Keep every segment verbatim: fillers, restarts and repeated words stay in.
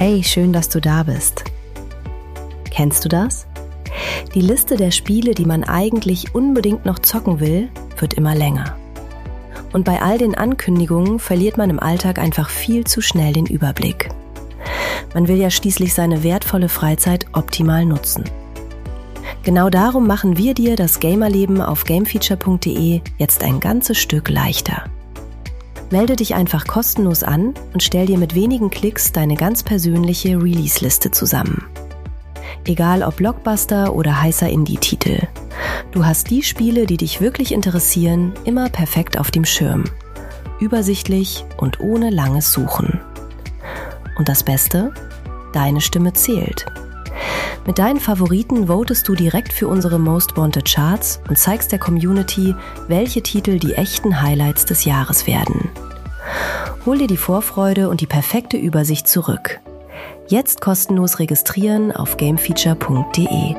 Hey, schön, dass du da bist. Kennst du das? Die Liste der Spiele, die man eigentlich unbedingt noch zocken will, wird immer länger. Und bei all den Ankündigungen verliert man im Alltag einfach viel zu schnell den Überblick. Man will ja schließlich seine wertvolle Freizeit optimal nutzen. Genau darum machen wir dir das Gamerleben auf gamefeature punkt de jetzt ein ganzes Stück leichter. Melde dich einfach kostenlos an und stell dir mit wenigen Klicks deine ganz persönliche Release-Liste zusammen. Egal ob Blockbuster oder heißer Indie-Titel. Du hast die Spiele, die dich wirklich interessieren, immer perfekt auf dem Schirm. Übersichtlich und ohne langes Suchen. Und das Beste? Deine Stimme zählt. Mit deinen Favoriten votest du direkt für unsere Most Wanted Charts und zeigst der Community, welche Titel die echten Highlights des Jahres werden. Hol dir die Vorfreude und die perfekte Übersicht zurück. Jetzt kostenlos registrieren auf gamefeature punkt de.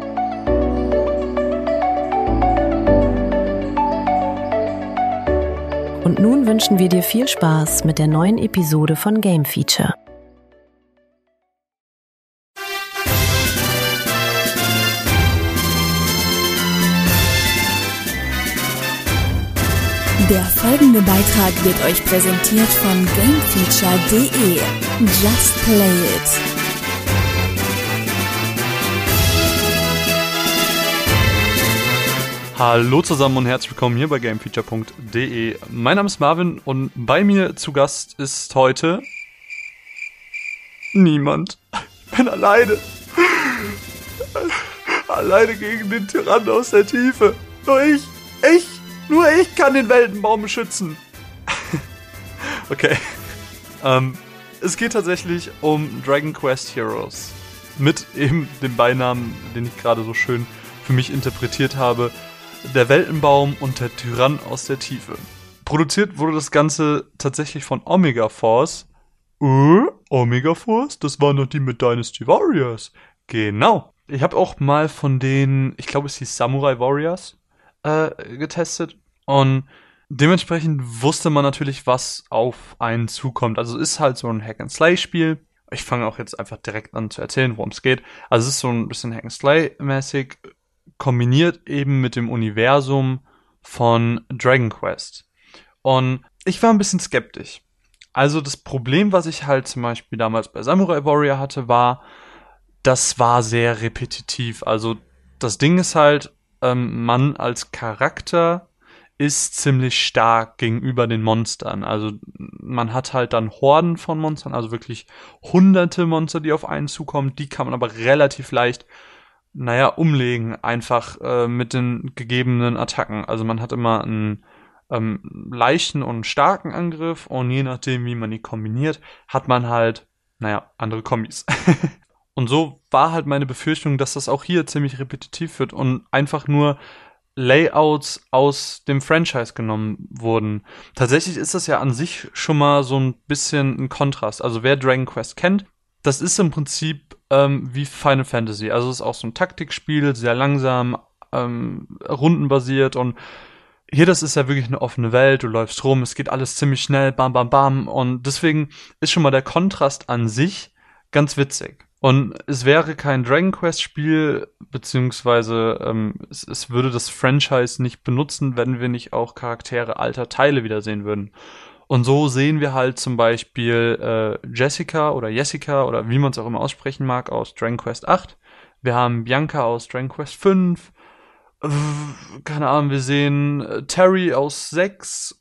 Und nun wünschen wir dir viel Spaß mit der neuen Episode von Game Feature. Der folgende Beitrag wird euch präsentiert von gamefeature punkt de. Just play it! Hallo zusammen und herzlich willkommen hier bei gamefeature punkt de. Mein Name ist Marvin und bei mir zu Gast ist heute niemand. Ich bin alleine. Alleine gegen den Tyrannen aus der Tiefe. Nur ich, ich. Nur ich kann den Weltenbaum beschützen. Okay. Ähm, es geht tatsächlich um Dragon Quest Heroes. Mit eben dem Beinamen, den ich gerade so schön für mich interpretiert habe. Der Weltenbaum und der Tyrann aus der Tiefe. Produziert wurde das Ganze tatsächlich von Omega Force. Äh, Omega Force? Das waren doch die mit Dynasty Warriors. Genau. Ich habe auch mal von denen, ich glaube es hieß Samurai Warriors, Äh, getestet und dementsprechend wusste man natürlich, was auf einen zukommt. Also es ist halt so ein Hack-and-Slay-Spiel. Ich fange auch jetzt einfach direkt an zu erzählen, worum es geht. Also es ist so ein bisschen Hack-and-Slay-mäßig, kombiniert eben mit dem Universum von Dragon Quest. Und ich war ein bisschen skeptisch. Also das Problem, was ich halt zum Beispiel damals bei Samurai Warrior hatte, war, das war sehr repetitiv. Also das Ding ist halt, man als Charakter ist ziemlich stark gegenüber den Monstern. Also man hat halt dann Horden von Monstern, also wirklich hunderte Monster, die auf einen zukommen. Die kann man aber relativ leicht, naja, umlegen, einfach äh, mit den gegebenen Attacken. Also man hat immer einen ähm, leichten und starken Angriff und je nachdem, wie man die kombiniert, hat man halt, naja, andere Kombis. Und so war halt meine Befürchtung, dass das auch hier ziemlich repetitiv wird und einfach nur Layouts aus dem Franchise genommen wurden. Tatsächlich ist das ja an sich schon mal so ein bisschen ein Kontrast. Also wer Dragon Quest kennt, das ist im Prinzip ähm, wie Final Fantasy. Also es ist auch so ein Taktikspiel, sehr langsam, ähm, rundenbasiert und hier, das ist ja wirklich eine offene Welt, du läufst rum, es geht alles ziemlich schnell, bam, bam, bam und deswegen ist schon mal der Kontrast an sich ganz witzig. Und es wäre kein Dragon Quest Spiel, beziehungsweise ähm, es, es würde das Franchise nicht benutzen, wenn wir nicht auch Charaktere alter Teile wiedersehen würden. Und so sehen wir halt zum Beispiel äh, Jessica oder Jessica oder wie man es auch immer aussprechen mag aus Dragon Quest acht. Wir haben Bianca aus Dragon Quest fünf. Äh, keine Ahnung, wir sehen äh, Terry aus sechs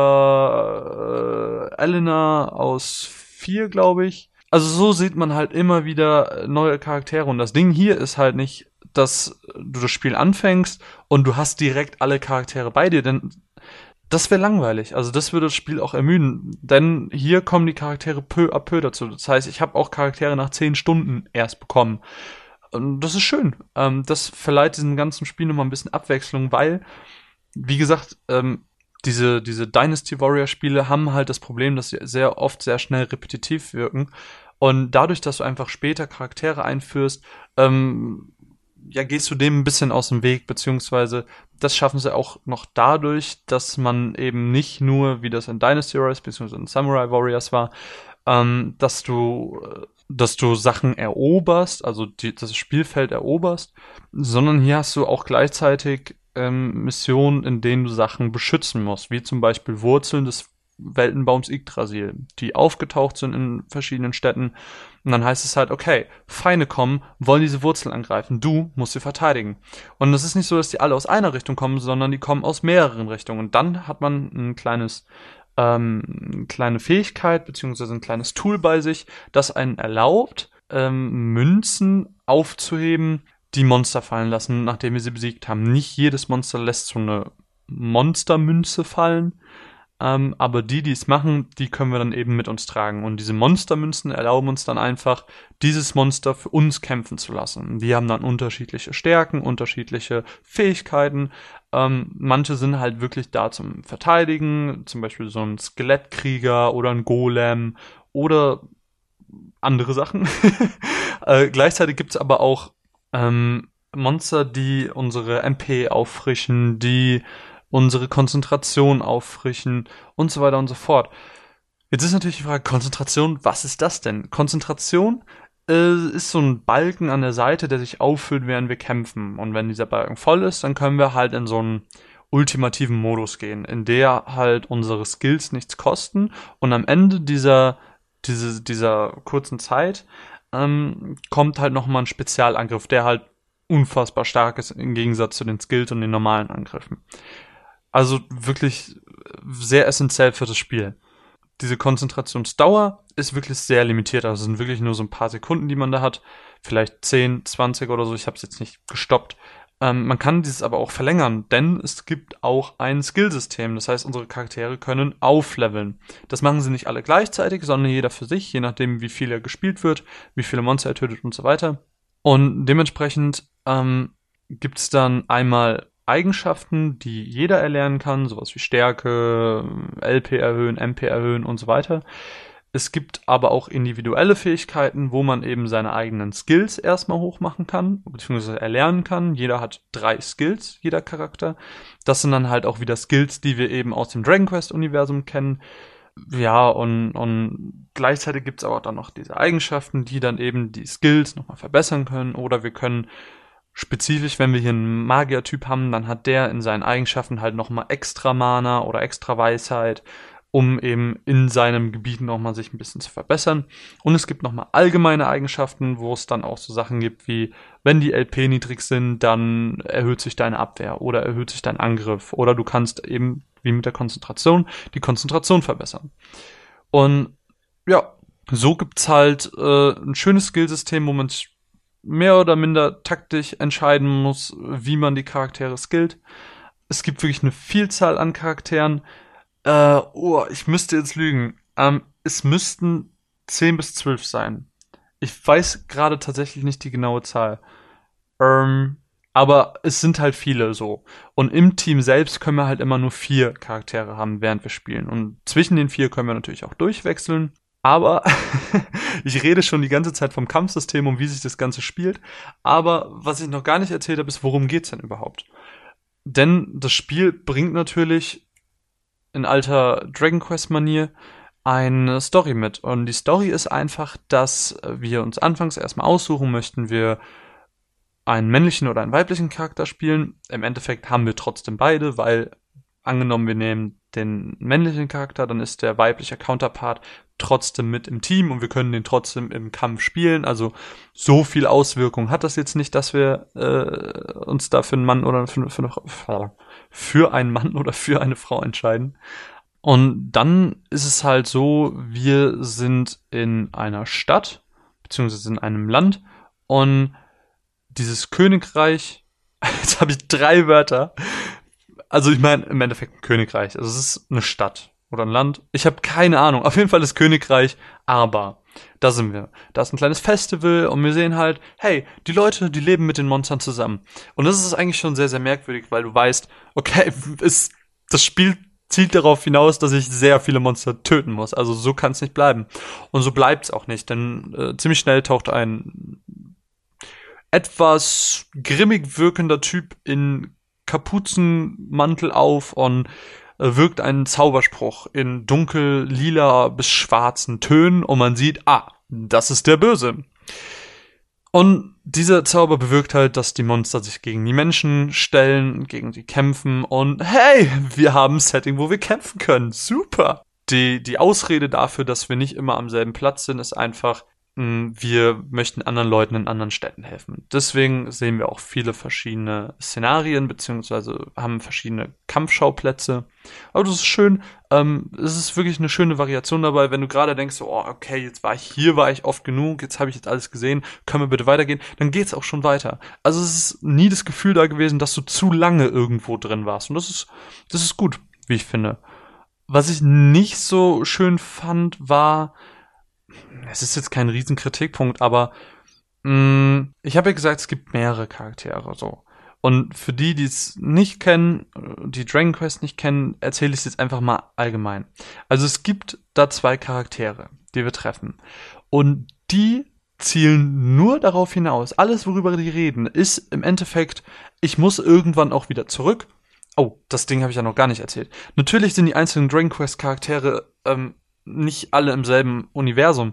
oder äh, Elena aus vier, glaube ich. Also so sieht man halt immer wieder neue Charaktere und das Ding hier ist halt nicht, dass du das Spiel anfängst und du hast direkt alle Charaktere bei dir, denn das wäre langweilig. Also das würde das Spiel auch ermüden, denn hier kommen die Charaktere peu à peu dazu. Das heißt, ich habe auch Charaktere nach zehn Stunden erst bekommen. Und das ist schön. Das verleiht diesem ganzen Spiel nochmal ein bisschen Abwechslung, weil, wie gesagt, diese, diese Dynasty Warrior Spiele haben halt das Problem, dass sie sehr oft sehr schnell repetitiv wirken. Und dadurch, dass du einfach später Charaktere einführst, ähm, ja, gehst du dem ein bisschen aus dem Weg, beziehungsweise das schaffen sie auch noch dadurch, dass man eben nicht nur, wie das in Dynasty Warriors, beziehungsweise in Samurai Warriors war, ähm, dass du dass du Sachen eroberst, also die, das Spielfeld eroberst, sondern hier hast du auch gleichzeitig ähm, Missionen, in denen du Sachen beschützen musst, wie zum Beispiel Wurzeln des Weltenbaums Yggdrasil, die aufgetaucht sind in verschiedenen Städten. Und dann heißt es halt, okay, Feinde kommen, wollen diese Wurzeln angreifen, du musst sie verteidigen. Und es ist nicht so, dass die alle aus einer Richtung kommen, sondern die kommen aus mehreren Richtungen. Und dann hat man ein kleines ähm, eine kleine Fähigkeit beziehungsweise ein kleines Tool bei sich, das einen erlaubt, ähm, Münzen aufzuheben, die Monster fallen lassen, nachdem wir sie besiegt haben. Nicht jedes Monster lässt so eine Monstermünze fallen, ähm, aber die, die es machen, die können wir dann eben mit uns tragen. Und diese Monstermünzen erlauben uns dann einfach, dieses Monster für uns kämpfen zu lassen. Die haben dann unterschiedliche Stärken, unterschiedliche Fähigkeiten. Ähm, manche sind halt wirklich da zum Verteidigen, zum Beispiel so ein Skelettkrieger oder ein Golem oder andere Sachen. äh, gleichzeitig gibt's aber auch ähm, Monster, die unsere M P auffrischen, die unsere Konzentration auffrischen und so weiter und so fort. Jetzt ist natürlich die Frage, Konzentration, was ist das denn? Konzentration äh, ist so ein Balken an der Seite, der sich auffüllt, während wir kämpfen. Und wenn dieser Balken voll ist, dann können wir halt in so einen ultimativen Modus gehen, in der halt unsere Skills nichts kosten und am Ende dieser, diese, dieser kurzen Zeit ähm, kommt halt nochmal ein Spezialangriff, der halt unfassbar stark ist im Gegensatz zu den Skills und den normalen Angriffen. Also wirklich sehr essentiell für das Spiel. Diese Konzentrationsdauer ist wirklich sehr limitiert. Also es sind wirklich nur so ein paar Sekunden, die man da hat. Vielleicht zehn, zwanzig oder so. Ich habe es jetzt nicht gestoppt. Ähm, man kann dieses aber auch verlängern, denn es gibt auch ein Skillsystem. Das heißt, unsere Charaktere können aufleveln. Das machen sie nicht alle gleichzeitig, sondern jeder für sich, je nachdem, wie viel er gespielt wird, wie viele Monster er tötet und so weiter. Und dementsprechend ähm, gibt es dann einmal Eigenschaften, die jeder erlernen kann, sowas wie Stärke, L P erhöhen, M P erhöhen und so weiter. Es gibt aber auch individuelle Fähigkeiten, wo man eben seine eigenen Skills erstmal hochmachen kann, beziehungsweise erlernen kann. Jeder hat drei Skills, jeder Charakter. Das sind dann halt auch wieder Skills, die wir eben aus dem Dragon Quest-Universum kennen. Ja, und, und gleichzeitig gibt es aber dann noch diese Eigenschaften, die dann eben die Skills nochmal verbessern können. Oder wir können spezifisch, wenn wir hier einen Magier-Typ haben, dann hat der in seinen Eigenschaften halt nochmal extra Mana oder extra Weisheit, um eben in seinem Gebiet nochmal sich ein bisschen zu verbessern. Und es gibt nochmal allgemeine Eigenschaften, wo es dann auch so Sachen gibt wie, wenn die L P niedrig sind, dann erhöht sich deine Abwehr oder erhöht sich dein Angriff. Oder du kannst eben, wie mit der Konzentration, die Konzentration verbessern. Und ja, so gibt's halt äh, ein schönes Skillsystem, wo man sich mehr oder minder taktisch entscheiden muss, wie man die Charaktere skillt. Es gibt wirklich eine Vielzahl an Charakteren. Äh, oh, ich müsste jetzt lügen. Ähm, es müssten zehn bis zwölf sein. Ich weiß gerade tatsächlich nicht die genaue Zahl. Ähm, aber es sind halt viele so. Und im Team selbst können wir halt immer nur vier Charaktere haben, während wir spielen. Und zwischen den vier können wir natürlich auch durchwechseln. Aber ich rede schon die ganze Zeit vom Kampfsystem und wie sich das Ganze spielt. Aber was ich noch gar nicht erzählt habe, ist, worum geht's denn überhaupt? Denn das Spiel bringt natürlich in alter Dragon Quest-Manier eine Story mit. Und die Story ist einfach, dass wir uns anfangs erstmal aussuchen, möchten wir einen männlichen oder einen weiblichen Charakter spielen. Im Endeffekt haben wir trotzdem beide, weil angenommen, wir nehmen den männlichen Charakter, dann ist der weibliche Counterpart trotzdem mit im Team und wir können den trotzdem im Kampf spielen. Also so viel Auswirkung hat das jetzt nicht, dass wir äh, uns da für einen Mann oder für, für, eine, für einen Mann oder für eine Frau entscheiden. Und dann ist es halt so, wir sind in einer Stadt, beziehungsweise in einem Land und dieses Königreich, jetzt habe ich drei Wörter, also ich meine im Endeffekt ein Königreich, also es ist eine Stadt oder ein Land, ich habe keine Ahnung, auf jeden Fall das Königreich, aber da sind wir, da ist ein kleines Festival und wir sehen halt, hey, die Leute, die leben mit den Monstern zusammen und das ist eigentlich schon sehr, sehr merkwürdig, weil du weißt, okay, ist, das Spiel zielt darauf hinaus, dass ich sehr viele Monster töten muss, also so kann es nicht bleiben und so bleibt es auch nicht, denn äh, ziemlich schnell taucht ein etwas grimmig wirkender Typ in Kapuzenmantel auf und äh, wirkt einen Zauberspruch in dunkel, lila bis schwarzen Tönen und man sieht, ah, das ist der Böse. Und dieser Zauber bewirkt halt, dass die Monster sich gegen die Menschen stellen, gegen die kämpfen und hey, wir haben ein Setting, wo wir kämpfen können. Super! Die, die Ausrede dafür, dass wir nicht immer am selben Platz sind, ist einfach, mh, wir möchten anderen Leuten in anderen Städten helfen. Deswegen sehen wir auch viele verschiedene Szenarien, beziehungsweise haben verschiedene Kampfschauplätze. Aber das ist schön. Ähm, es ist wirklich eine schöne Variation dabei, wenn du gerade denkst, oh, okay, jetzt war ich hier, war ich oft genug, jetzt habe ich jetzt alles gesehen, können wir bitte weitergehen, dann geht's auch schon weiter. Also es ist nie das Gefühl da gewesen, dass du zu lange irgendwo drin warst. Und das ist, das ist gut, wie ich finde. Was ich nicht so schön fand, war, es ist jetzt kein riesen Kritikpunkt, aber mh, ich habe ja gesagt, es gibt mehrere Charaktere, so. Und für die, die es nicht kennen, die Dragon Quest nicht kennen, erzähle ich es jetzt einfach mal allgemein. Also es gibt da zwei Charaktere, die wir treffen. Und die zielen nur darauf hinaus, alles, worüber die reden, ist im Endeffekt, ich muss irgendwann auch wieder zurück. Oh, das Ding habe ich ja noch gar nicht erzählt. Natürlich sind die einzelnen Dragon Quest Charaktere ähm, nicht alle im selben Universum.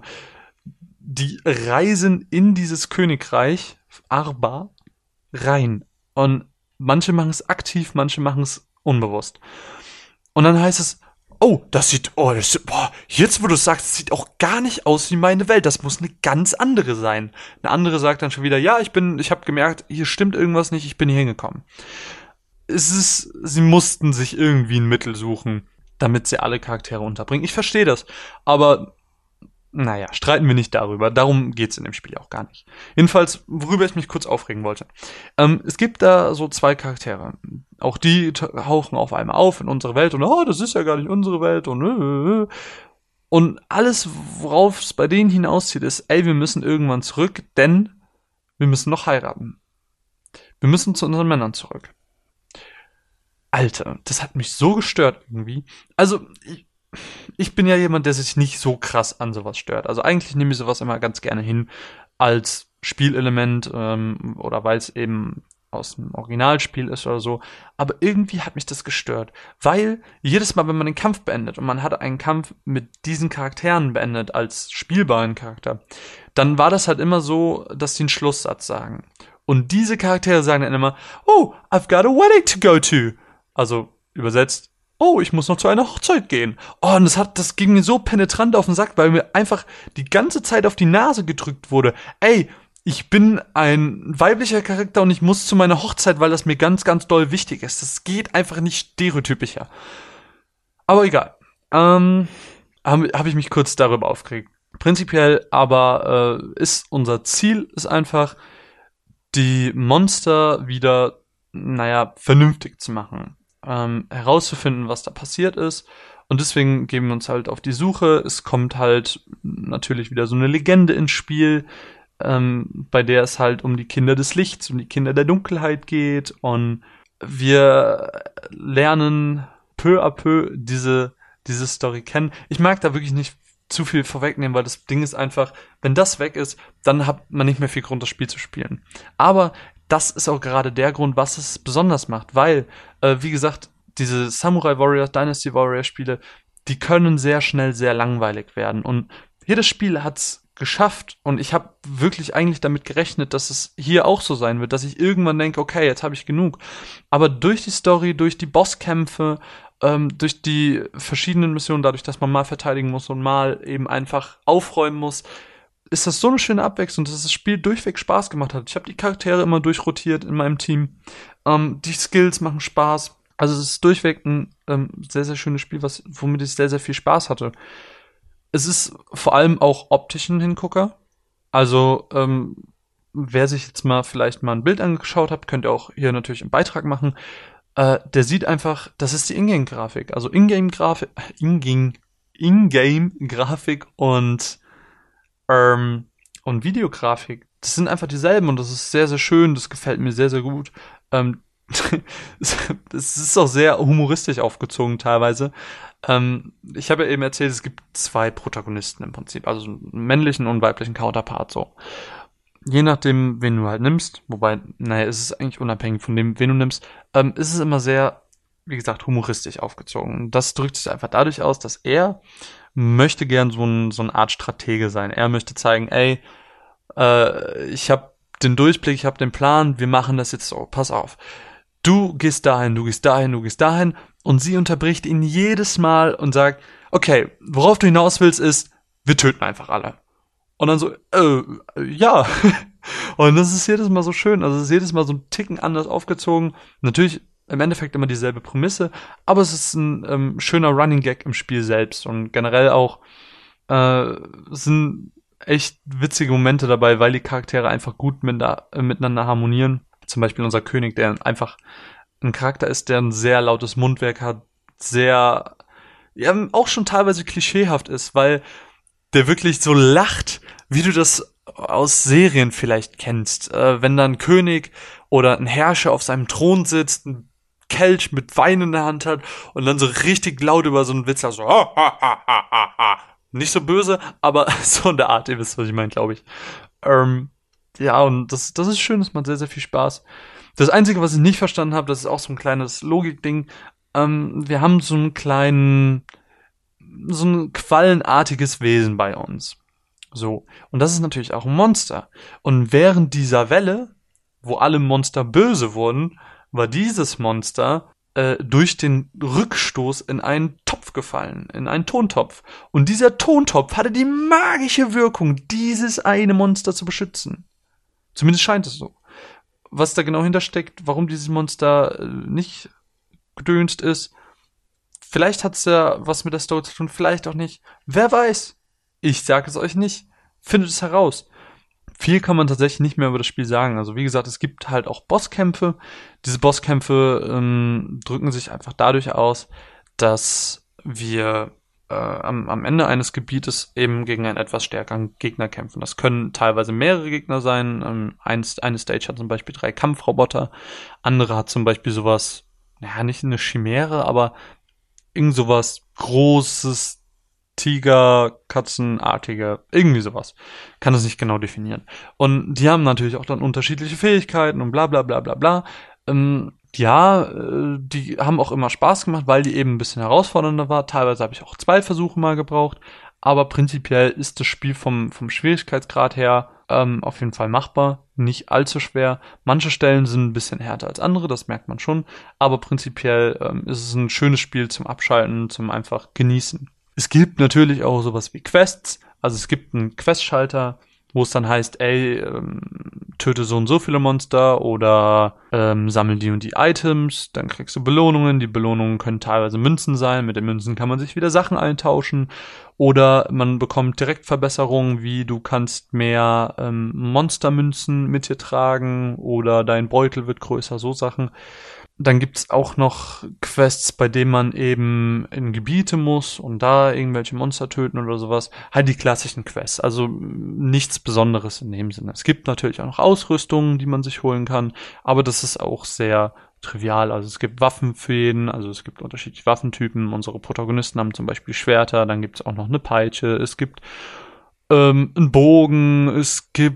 Die reisen in dieses Königreich Arba rein. Und manche machen es aktiv, manche machen es unbewusst. Und dann heißt es, oh, das sieht, oh, das sieht, boah, jetzt wo du es sagst, das sieht auch gar nicht aus wie meine Welt. Das muss eine ganz andere sein. Eine andere sagt dann schon wieder, ja, ich bin, ich habe gemerkt, hier stimmt irgendwas nicht, ich bin hier hingekommen. Es ist, sie mussten sich irgendwie ein Mittel suchen, damit sie alle Charaktere unterbringen. Ich verstehe das, aber naja, streiten wir nicht darüber. Darum geht's in dem Spiel auch gar nicht. Jedenfalls, worüber ich mich kurz aufregen wollte. Ähm, es gibt da so zwei Charaktere. Auch die tauchen auf einmal auf in unsere Welt und oh, das ist ja gar nicht unsere Welt und äh, und alles, worauf es bei denen hinauszieht, ist, ey, wir müssen irgendwann zurück, denn wir müssen noch heiraten. Wir müssen zu unseren Männern zurück. Alter, das hat mich so gestört irgendwie. Also, ich, ich bin ja jemand, der sich nicht so krass an sowas stört. Also eigentlich nehme ich sowas immer ganz gerne hin als Spielelement ähm, oder weil es eben aus dem Originalspiel ist oder so. Aber irgendwie hat mich das gestört. Weil jedes Mal, wenn man den Kampf beendet und man hat einen Kampf mit diesen Charakteren beendet als spielbaren Charakter, dann war das halt immer so, dass die einen Schlusssatz sagen. Und diese Charaktere sagen dann immer, oh, I've got a wedding to go to. Also übersetzt, oh, ich muss noch zu einer Hochzeit gehen. Oh, und das hat, das ging mir so penetrant auf den Sack, weil mir einfach die ganze Zeit auf die Nase gedrückt wurde. Ey, ich bin ein weiblicher Charakter und ich muss zu meiner Hochzeit, weil das mir ganz, ganz doll wichtig ist. Das geht einfach nicht stereotypischer. Aber egal. Ähm, habe hab ich mich kurz darüber aufgeregt. Prinzipiell aber äh, ist unser Ziel ist einfach, die Monster wieder, naja, vernünftig zu machen. Ähm, herauszufinden, was da passiert ist. Und deswegen geben wir uns halt auf die Suche. Es kommt halt natürlich wieder so eine Legende ins Spiel, ähm, bei der es halt um die Kinder des Lichts, um die Kinder der Dunkelheit geht. Und wir lernen peu à peu diese, diese Story kennen. Ich mag da wirklich nicht zu viel vorwegnehmen, weil das Ding ist einfach, wenn das weg ist, dann hat man nicht mehr viel Grund, das Spiel zu spielen. Aber das ist auch gerade der Grund, was es besonders macht, weil, äh, wie gesagt, diese Samurai Warriors, Dynasty Warriors Spiele, die können sehr schnell sehr langweilig werden. Und jedes Spiel hat's geschafft und ich habe wirklich eigentlich damit gerechnet, dass es hier auch so sein wird, dass ich irgendwann denke, okay, jetzt habe ich genug. Aber durch die Story, durch die Bosskämpfe, ähm, durch die verschiedenen Missionen, dadurch, dass man mal verteidigen muss und mal eben einfach aufräumen muss, ist das so eine schöne Abwechslung, dass das Spiel durchweg Spaß gemacht hat. Ich habe die Charaktere immer durchrotiert in meinem Team. Ähm, die Skills machen Spaß. Also es ist durchweg ein ähm, sehr, sehr schönes Spiel, was, womit ich sehr, sehr viel Spaß hatte. Es ist vor allem auch optisch ein Hingucker. Also ähm, wer sich jetzt mal vielleicht mal ein Bild angeschaut hat, könnt ihr auch hier natürlich einen Beitrag machen. Äh, der sieht einfach, das ist die Ingame-Grafik. Also Ingame-Grafik, Ingame, Ingame-Grafik und Ähm, und Videografik, das sind einfach dieselben und das ist sehr, sehr schön, das gefällt mir sehr, sehr gut. Ähm, es ist auch sehr humoristisch aufgezogen teilweise. Ähm, ich habe ja eben erzählt, es gibt zwei Protagonisten im Prinzip, also einen männlichen und weiblichen Counterpart so. Je nachdem, wen du halt nimmst, wobei, naja, es ist eigentlich unabhängig von dem, wen du nimmst, ähm, ist es immer sehr wie gesagt, humoristisch aufgezogen. Das drückt sich einfach dadurch aus, dass er möchte gern so, ein, so eine Art Stratege sein. Er möchte zeigen, ey, äh, ich habe den Durchblick, ich habe den Plan, wir machen das jetzt so, pass auf. Du gehst dahin, du gehst dahin, du gehst dahin und sie unterbricht ihn jedes Mal und sagt, okay, worauf du hinaus willst ist, wir töten einfach alle. Und dann so, äh, ja. Und das ist jedes Mal so schön, also es ist jedes Mal so ein Ticken anders aufgezogen. Natürlich im Endeffekt immer dieselbe Prämisse, aber es ist ein ähm, schöner Running Gag im Spiel selbst und generell auch äh, sind echt witzige Momente dabei, weil die Charaktere einfach gut mit, äh, miteinander harmonieren. Zum Beispiel unser König, der einfach ein Charakter ist, der ein sehr lautes Mundwerk hat, sehr, ja, auch schon teilweise klischeehaft ist, weil der wirklich so lacht, wie du das aus Serien vielleicht kennst. Äh, wenn da ein König oder ein Herrscher auf seinem Thron sitzt, ein Kelch mit Wein in der Hand hat und dann so richtig laut über so einen Witz so ha, ha, ha, ha, ha. Nicht so böse, aber so in der Art, ihr wisst, was ich meine, glaube ich. Ähm, ja, und das, das ist schön, das macht sehr, sehr viel Spaß. Das Einzige, was ich nicht verstanden habe, das ist auch so ein kleines Logikding. Ähm, wir haben so einen kleinen, so ein quallenartiges Wesen bei uns. So. Und das ist natürlich auch ein Monster. Und während dieser Welle, wo alle Monster böse wurden, war dieses Monster äh, durch den Rückstoß in einen Topf gefallen, in einen Tontopf. Und dieser Tontopf hatte die magische Wirkung, dieses eine Monster zu beschützen. Zumindest scheint es so. Was da genau hintersteckt, warum dieses Monster äh, nicht gedönst ist, vielleicht hat es ja was mit der Story zu tun, vielleicht auch nicht. Wer weiß? Ich sage es euch nicht. Findet es heraus. Viel kann man tatsächlich nicht mehr über das Spiel sagen. Also wie gesagt, es gibt halt auch Bosskämpfe. Diese Bosskämpfe ähm, drücken sich einfach dadurch aus, dass wir äh, am, am Ende eines Gebietes eben gegen einen etwas stärkeren Gegner kämpfen. Das können teilweise mehrere Gegner sein. Ähm, ein, eine Stage hat zum Beispiel drei Kampfroboter. Andere hat zum Beispiel sowas, naja, nicht eine Chimäre, aber irgend sowas Großes, Tiger, Katzenartige, irgendwie sowas. Kann das nicht genau definieren. Und die haben natürlich auch dann unterschiedliche Fähigkeiten und bla bla bla bla bla. Ähm, ja, äh, die haben auch immer Spaß gemacht, weil die eben ein bisschen herausfordernder war. Teilweise habe ich auch zwei Versuche mal gebraucht. Aber prinzipiell ist das Spiel vom, vom Schwierigkeitsgrad her ähm, auf jeden Fall machbar. Nicht allzu schwer. Manche Stellen sind ein bisschen härter als andere, das merkt man schon. Aber prinzipiell ähm, ist es ein schönes Spiel zum Abschalten, zum einfach genießen. Es gibt natürlich auch sowas wie Quests, also es gibt einen Questschalter, wo es dann heißt, ey, ähm, töte so und so viele Monster oder ähm, sammel die und die Items, dann kriegst du Belohnungen, die Belohnungen können teilweise Münzen sein, mit den Münzen kann man sich wieder Sachen eintauschen oder man bekommt direkt Verbesserungen, wie du kannst mehr ähm, Monstermünzen mit dir tragen oder dein Beutel wird größer, so Sachen. Dann gibt's auch noch Quests, bei denen man eben in Gebiete muss und da irgendwelche Monster töten oder sowas. Halt die klassischen Quests, also nichts Besonderes in dem Sinne. Es gibt natürlich auch noch Ausrüstungen, die man sich holen kann, aber das ist auch sehr trivial. Also es gibt Waffen für jeden, also es gibt unterschiedliche Waffentypen. Unsere Protagonisten haben zum Beispiel Schwerter, dann gibt's auch noch eine Peitsche, es gibt ähm, einen Bogen, es gibt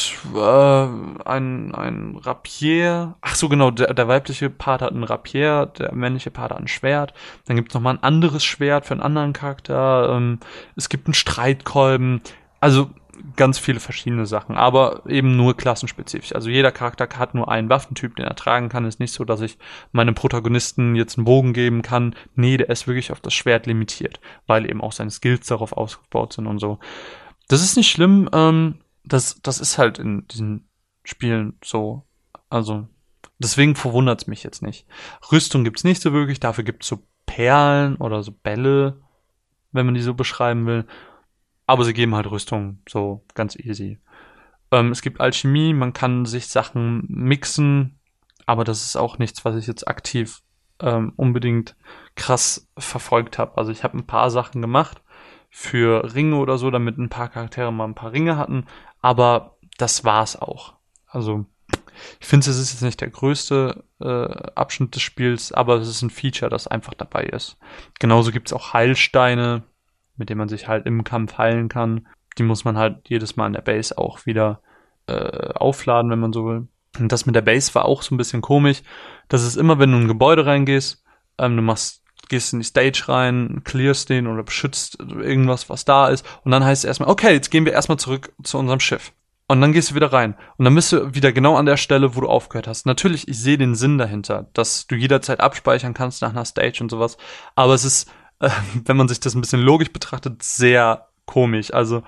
Äh, ein, ein Rapier. Ach so, genau, der, der weibliche Part hat ein Rapier, der männliche Part hat ein Schwert. Dann gibt es nochmal ein anderes Schwert für einen anderen Charakter. Ähm, es gibt einen Streitkolben. Also ganz viele verschiedene Sachen, aber eben nur klassenspezifisch. Also jeder Charakter hat nur einen Waffentyp, den er tragen kann. Ist nicht so, dass ich meinem Protagonisten jetzt einen Bogen geben kann. Nee, der ist wirklich auf das Schwert limitiert, weil eben auch seine Skills darauf ausgebaut sind und so. Das ist nicht schlimm, ähm, Das, das ist halt in diesen Spielen so. Also, deswegen verwundert es mich jetzt nicht. Rüstung gibt's nicht so wirklich, dafür gibt's so Perlen oder so Bälle, wenn man die so beschreiben will. Aber sie geben halt Rüstung, so ganz easy. Ähm, es gibt Alchemie, man kann sich Sachen mixen, aber das ist auch nichts, was ich jetzt aktiv ähm, unbedingt krass verfolgt habe. Also ich habe ein paar Sachen gemacht für Ringe oder so, damit ein paar Charaktere mal ein paar Ringe hatten, aber das war's auch. Also ich finde, es ist jetzt nicht der größte äh, Abschnitt des Spiels, aber es ist ein Feature, das einfach dabei ist. Genauso gibt's auch Heilsteine, mit denen man sich halt im Kampf heilen kann. Die muss man halt jedes Mal in der Base auch wieder äh, aufladen, wenn man so will. Und das mit der Base war auch so ein bisschen komisch. Das ist immer, wenn du in ein Gebäude reingehst, ähm, du machst, gehst in die Stage rein, clearst den oder beschützt irgendwas, was da ist. Und dann heißt es erstmal, okay, jetzt gehen wir erstmal zurück zu unserem Schiff. Und dann gehst du wieder rein. Und dann bist du wieder genau an der Stelle, wo du aufgehört hast. Natürlich, ich sehe den Sinn dahinter, dass du jederzeit abspeichern kannst nach einer Stage und sowas. Aber es ist, äh, wenn man sich das ein bisschen logisch betrachtet, sehr komisch. Also,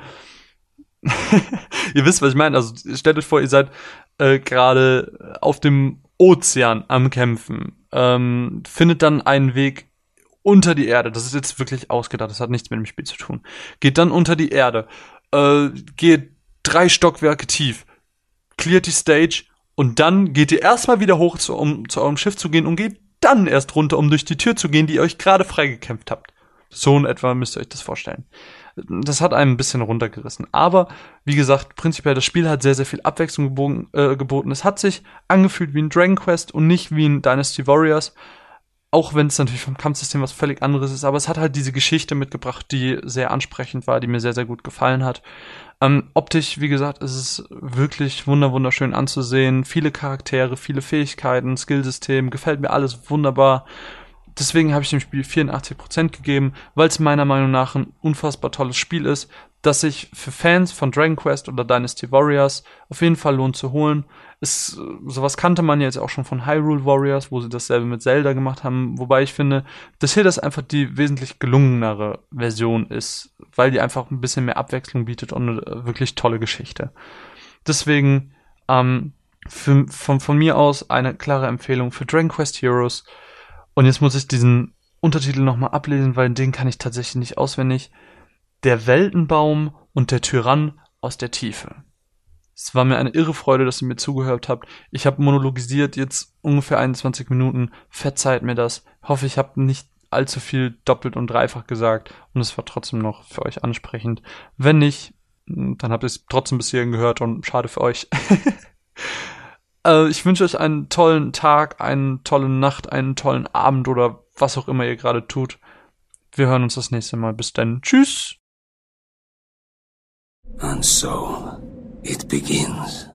ihr wisst, was ich meine. Also, stellt euch vor, ihr seid äh, gerade auf dem Ozean am Kämpfen. Ähm, findet dann einen Weg unter die Erde. Das ist jetzt wirklich ausgedacht. Das hat nichts mit dem Spiel zu tun. Geht dann unter die Erde. Äh, geht drei Stockwerke tief, cleart die Stage und dann geht ihr erstmal wieder hoch, zu, um zu eurem Schiff zu gehen und geht dann erst runter, um durch die Tür zu gehen, die ihr euch gerade freigekämpft habt. So in etwa müsst ihr euch das vorstellen. Das hat einem ein bisschen runtergerissen. Aber, wie gesagt, prinzipiell, das Spiel hat sehr, sehr viel Abwechslung gebogen, äh, geboten. Es hat sich angefühlt wie ein Dragon Quest und nicht wie ein Dynasty Warriors. Auch wenn es natürlich vom Kampfsystem was völlig anderes ist. Aber es hat halt diese Geschichte mitgebracht, die sehr ansprechend war, die mir sehr, sehr gut gefallen hat. Ähm, optisch, wie gesagt, ist es wirklich wunder wunderschön anzusehen. Viele Charaktere, viele Fähigkeiten, Skillsystem, gefällt mir alles wunderbar. Deswegen habe ich dem Spiel vierundachtzig Prozent gegeben, weil es meiner Meinung nach ein unfassbar tolles Spiel ist, das sich für Fans von Dragon Quest oder Dynasty Warriors auf jeden Fall lohnt zu holen. Es, sowas kannte man ja jetzt auch schon von Hyrule Warriors, wo sie dasselbe mit Zelda gemacht haben, wobei ich finde, dass hier das einfach die wesentlich gelungenere Version ist, weil die einfach ein bisschen mehr Abwechslung bietet und eine wirklich tolle Geschichte. Deswegen ähm, für, von, von mir aus eine klare Empfehlung für Dragon Quest Heroes. Und jetzt muss ich diesen Untertitel nochmal ablesen, weil den kann ich tatsächlich nicht auswendig. Der Weltenbaum und der Tyrann aus der Tiefe. Es war mir eine irre Freude, dass ihr mir zugehört habt. Ich habe monologisiert jetzt ungefähr einundzwanzig Minuten. Verzeiht mir das. Hoffe, ich habe nicht allzu viel doppelt und dreifach gesagt. Und es war trotzdem noch für euch ansprechend. Wenn nicht, dann habt ihr es trotzdem bis hierhin gehört und schade für euch. äh, ich wünsche euch einen tollen Tag, eine tolle Nacht, einen tollen Abend oder was auch immer ihr gerade tut. Wir hören uns das nächste Mal. Bis dann. Tschüss. And so, it begins.